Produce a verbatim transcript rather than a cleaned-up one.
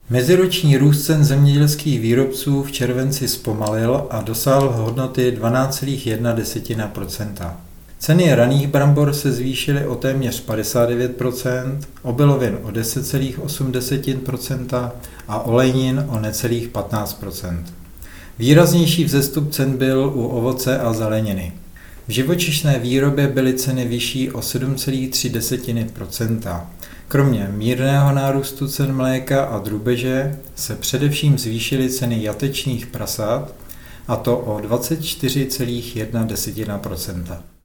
Meziroční růst cen zemědělských výrobců v červenci zpomalil a dosáhl hodnoty dvanáct celá jedna procenta. Ceny raných brambor se zvýšily o téměř padesát devět procent, obilovin o deset celá osm procenta a olejnin o necelých patnáct procent. Výraznější vzestup cen byl u ovoce a zeleniny. V živočišné výrobě byly ceny vyšší o sedm celá tři procenta. Kromě mírného nárůstu cen mléka a drůbeže se především zvýšily ceny jatečných prasat, a to o dvacet čtyři celá jedna procenta.